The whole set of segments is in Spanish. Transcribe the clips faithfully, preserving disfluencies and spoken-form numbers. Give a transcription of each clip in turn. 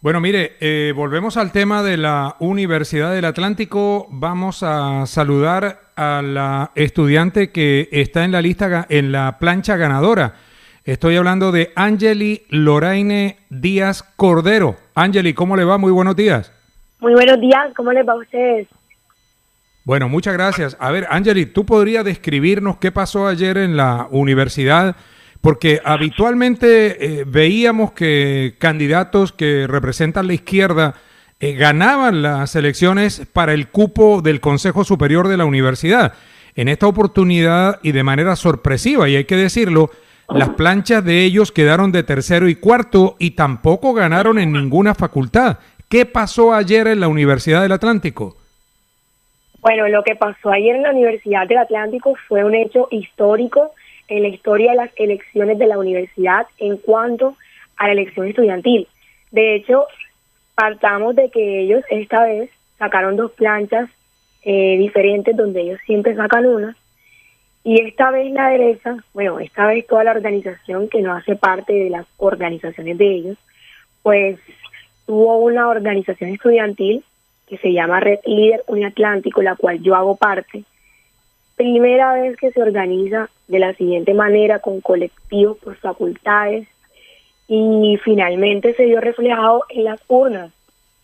Bueno, mire, eh, volvemos al tema de la Universidad del Atlántico. Vamos a saludar a la estudiante que está en la lista, ga- en la plancha ganadora. Estoy hablando de Angeli Loraine Díaz Cordero. Angeli, ¿cómo le va? Muy buenos días. Muy buenos días, ¿cómo les va a ustedes? Bueno, muchas gracias. A ver, Angeli, ¿tú podrías describirnos qué pasó ayer en la universidad? Porque habitualmente eh, veíamos que candidatos que representan la izquierda eh, ganaban las elecciones para el cupo del Consejo Superior de la Universidad. En esta oportunidad y de manera sorpresiva, y hay que decirlo, las planchas de ellos quedaron de tercero y cuarto y tampoco ganaron en ninguna facultad. ¿Qué pasó ayer en la Universidad del Atlántico? Bueno, lo que pasó ayer en la Universidad del Atlántico fue un hecho histórico en la historia de las elecciones de la universidad en cuanto a la elección estudiantil. De hecho, partamos de que ellos esta vez sacaron dos planchas eh, diferentes donde ellos siempre sacan una, y esta vez la derecha, bueno, esta vez toda la organización que no hace parte de las organizaciones de ellos, pues tuvo una organización estudiantil que se llama Red Líder Uniatlántico, la cual yo hago parte. Primera vez que se organiza de la siguiente manera, con colectivos por facultades, y finalmente se vio reflejado en las urnas.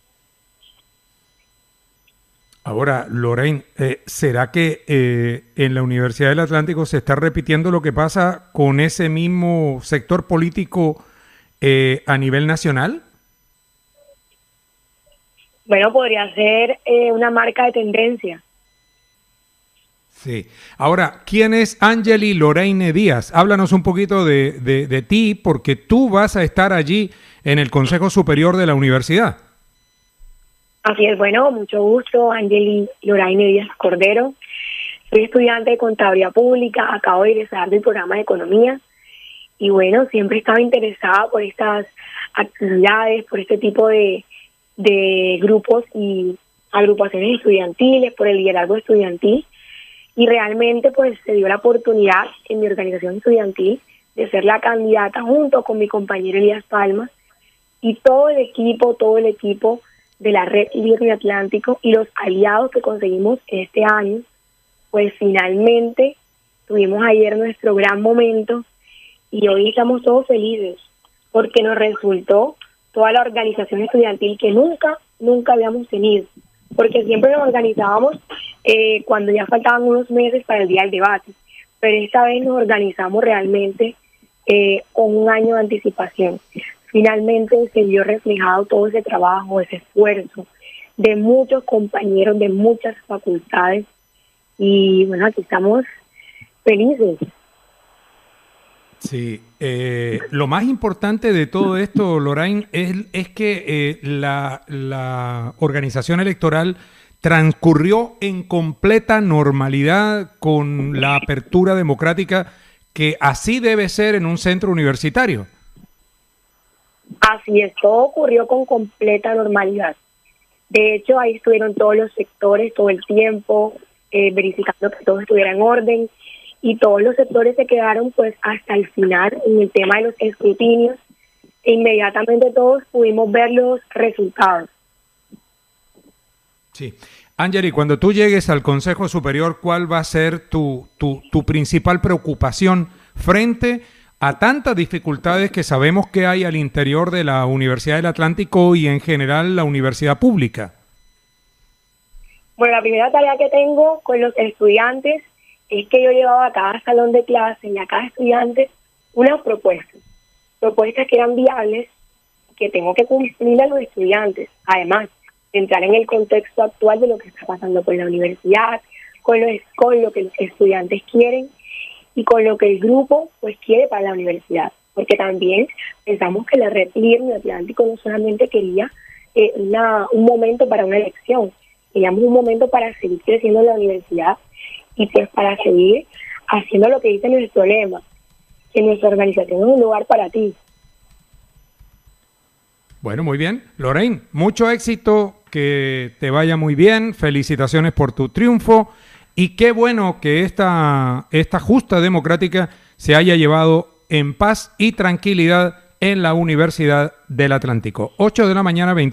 Ahora, Lorraine, eh, ¿será que eh, en la Universidad del Atlántico se está repitiendo lo que pasa con ese mismo sector político eh, a nivel nacional? Bueno, podría ser eh, una marca de tendencia. Sí. Ahora, ¿quién es Angeli Loraine Díaz? Háblanos un poquito de, de, de ti, porque tú vas a estar allí en el Consejo Superior de la Universidad. Así es, bueno, mucho gusto, Angeli Loraine Díaz Cordero. Soy estudiante de Contaduría Pública, acabo de egresar del programa de Economía y bueno, siempre estaba interesada por estas actividades, por este tipo de, de grupos y agrupaciones estudiantiles, por el liderazgo estudiantil, y realmente pues se dio la oportunidad en mi organización estudiantil de ser la candidata junto con mi compañero Elías Palma y todo el equipo, todo el equipo de la Red Líder Atlántico y los aliados que conseguimos este año, pues finalmente tuvimos ayer nuestro gran momento y hoy estamos todos felices porque nos resultó toda la organización estudiantil que nunca, nunca habíamos tenido, porque siempre nos organizábamos eh, cuando ya faltaban unos meses para el día del debate, pero esta vez nos organizamos realmente eh, con un año de anticipación. Finalmente se vio reflejado todo ese trabajo, ese esfuerzo de muchos compañeros de muchas facultades y bueno, aquí estamos felices. Sí, eh, lo más importante de todo esto, Lorraine, es, es que eh, la, la organización electoral transcurrió en completa normalidad con la apertura democrática que así debe ser en un centro universitario. Así es, todo ocurrió con completa normalidad. De hecho, ahí estuvieron todos los sectores todo el tiempo, eh, verificando que todo estuviera en orden, y todos los sectores se quedaron pues hasta el final en el tema de los escrutinios, e inmediatamente todos pudimos ver los resultados. Sí. Angeli, cuando tú llegues al Consejo Superior, ¿cuál va a ser tu, tu, tu principal preocupación frente a tantas dificultades que sabemos que hay al interior de la Universidad del Atlántico y en general la universidad pública? Bueno, la primera tarea que tengo con los estudiantes es que yo llevaba a cada salón de clase y a cada estudiante unas propuestas, propuestas que eran viables, que tengo que cumplir a los estudiantes, además de entrar en el contexto actual de lo que está pasando con la universidad, con lo, con lo que los estudiantes quieren y con lo que el grupo pues quiere para la universidad, porque también pensamos que la Red Líder Atlántico no solamente quería eh, una, un momento para una elección, queríamos un momento para seguir creciendo en la universidad y pues para seguir haciendo lo que dice nuestro lema, que nuestra organización es un lugar para ti. Bueno, muy bien. Lorraine, mucho éxito, que te vaya muy bien, felicitaciones por tu triunfo y qué bueno que esta, esta justa democrática se haya llevado en paz y tranquilidad en la Universidad del Atlántico. ocho de la mañana, veinte